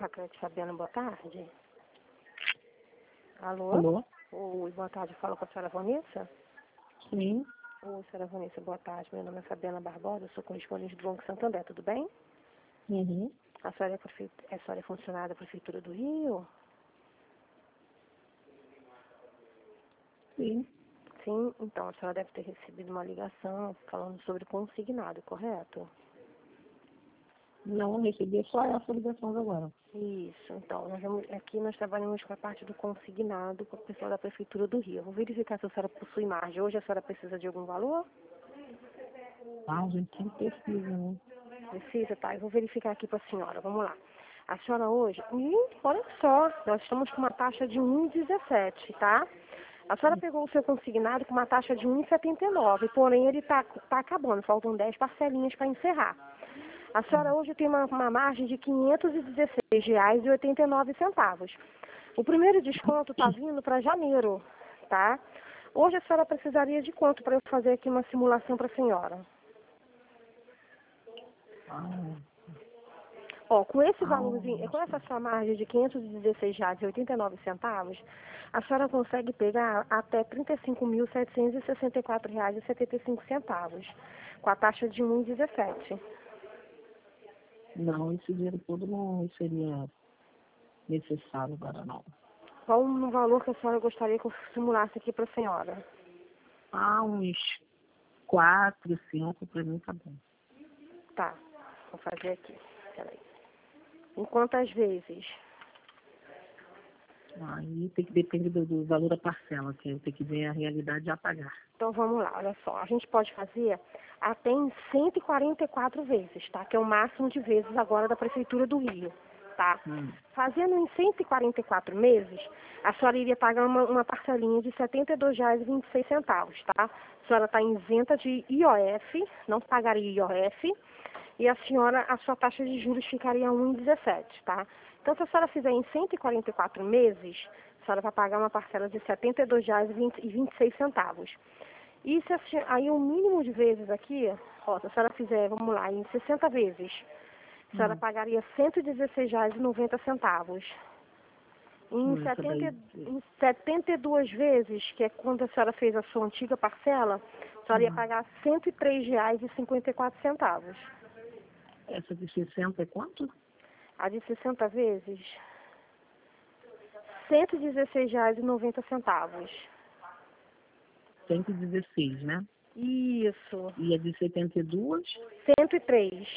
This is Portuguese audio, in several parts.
Sacrete Fabiana, boa tarde. Alô? Alô? Oi, boa tarde. Fala com a senhora Vanessa? Sim. Oi, senhora Vanessa, boa tarde. Meu nome é Fabiana Barbosa, eu sou correspondente do Banco Santander, tudo bem? Uhum. A senhora é funcionária da Prefeitura do Rio? Sim. Sim, então a senhora deve ter recebido uma ligação falando sobre consignado, correto? Não recebi só essa ligação agora. Isso, então, aqui nós trabalhamos com a parte do consignado com o pessoal da Prefeitura do Rio. Eu vou verificar se a senhora possui margem. Hoje a senhora precisa de algum valor? Ah, a gente sempre precisa, né? Precisa, tá? Eu vou verificar aqui para a senhora. Vamos lá. A senhora hoje, olha só, nós estamos com uma taxa de 1,17, tá? A senhora pegou o seu consignado com uma taxa de 1,79, porém ele tá acabando, faltam 10 parcelinhas para encerrar. A senhora hoje tem uma margem de R$ 516,89. O primeiro desconto está vindo para janeiro, tá? Hoje a senhora precisaria de quanto para eu fazer aqui uma simulação para a senhora? Ah, Ó, com esse valorzinho, com essa sua margem de R$ 516,89, a senhora consegue pegar até R$ 35.764,75, com a taxa de 1,17. não, esse dinheiro todo não seria necessário agora, não. Qual o valor que a senhora gostaria que eu simulasse aqui para a senhora? Ah, uns 4, 5 para mim tá bom. Tá, vou fazer aqui. Peraí. Em quantas vezes? Aí tem que depender do valor da parcela, que eu tenho que ver a realidade a pagar. Então vamos lá, olha só. A gente pode fazer até em 144 vezes, tá? Que é o máximo de vezes agora da Prefeitura do Rio, tá? Fazendo em 144 meses, a senhora iria pagar uma parcelinha de R$ 72,26, tá? A senhora está isenta de IOF, não pagaria IOF, e a sua taxa de juros ficaria 1,17, tá? Então, se a senhora fizer em 144 meses, a senhora vai pagar uma parcela de R$ 72,26. E se aí o mínimo de vezes aqui, ó, se a senhora fizer, vamos lá, em 60 vezes, a senhora pagaria R$ 116,90. Em 72 vezes, que é quando a senhora fez a sua antiga parcela, a senhora ia pagar R$ 103,54. Essa de 60 é quanto? A de 60 vezes, R$ 116,90. 116, né? Isso. E a de 72? 103.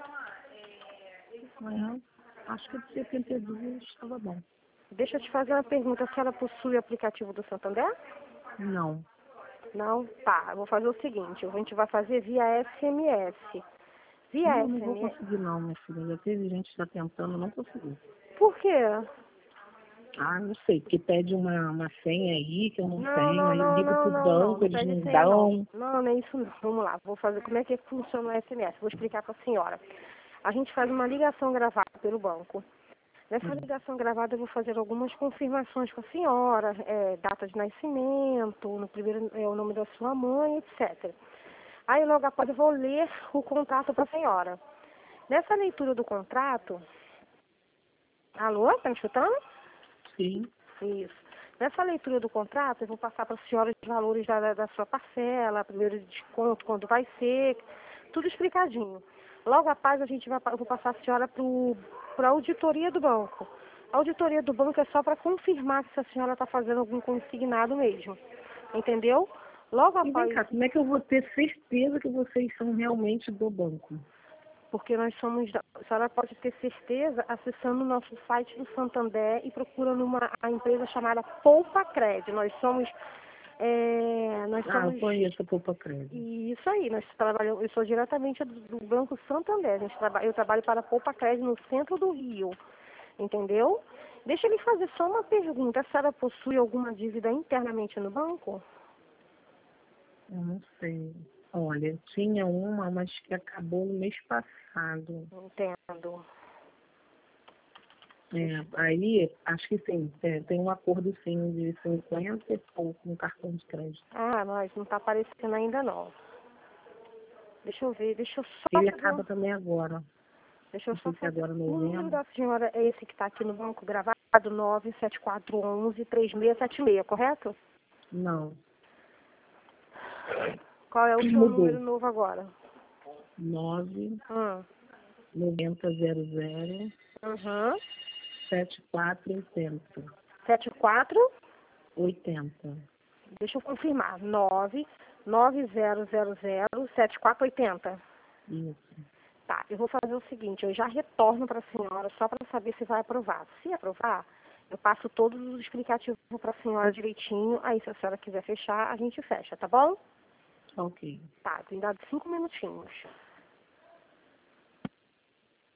Acho que a de 72 estava bom. Deixa eu te fazer uma pergunta. A senhora possui o aplicativo do Santander? Não. Não? Tá. Eu vou fazer o seguinte. A gente vai fazer via SMS. Via Não vou SMS. conseguir não, minha filha. Já teve gente que está tentando, não consegui. Por quê? Ah, não sei, porque pede uma senha aí que eu não Não, tenho, não, aí eu não, ligo não, pro não, não. banco, Não eles pede não senha, não. dão. Não, não é isso não. Vamos lá. Vou fazer como é que funciona o SMS. Vou explicar para a senhora. A gente faz uma ligação gravada pelo banco. Nessa ligação gravada eu vou fazer algumas confirmações com a senhora, data de nascimento, no primeiro o nome da sua mãe, etc. Aí logo após eu vou ler o contrato para a senhora. Nessa leitura do contrato, alô, tá me escutando? Sim. Isso. Nessa leitura do contrato eu vou passar para a senhora os valores da sua parcela, primeiro desconto, quando vai ser, tudo explicadinho. Logo após eu vou passar a senhora para a auditoria do banco. A auditoria do banco é só para confirmar se a senhora está fazendo algum consignado mesmo. Entendeu? Logo E vem após, cá, como é que eu vou ter certeza que vocês são realmente do banco? porque nós somos, a senhora pode ter certeza acessando o nosso site do Santander e procurando a empresa chamada Poupa Cred. Nós Ah, eu somos conheço a Poupa Crédito. E isso aí, nós trabalhamos, eu sou diretamente do Banco Santander, eu trabalho para a Poupa Crédito no centro do Rio, entendeu? Deixa eu lhe fazer só uma pergunta, a senhora possui alguma dívida internamente no banco? Eu não sei. Olha, tinha uma, mas que acabou no mês passado. Entendo. Aí, acho que sim, tem um acordo sim de 50 e pouco no cartão de crédito. Ah, mas não está aparecendo ainda não. Deixa eu ver, deixa eu só Ele fazer acaba também agora. Deixa eu Não só sei se fazer. agora O número novembro. da senhora é esse que está aqui no banco gravado, 97411-3676, correto? Não, Qual é o seu mudou. número novo agora? 9 Hum. 9000 Uhum. 7480. 74? 80. Deixa eu confirmar. 99000-7480. Isso. Tá, eu vou fazer o seguinte, eu já retorno para a senhora só para saber se vai aprovar. Se aprovar, eu passo todos os explicativos para a senhora direitinho, aí se a senhora quiser fechar, a gente fecha, tá bom? Ok. Tá, tem dado 5 minutinhos.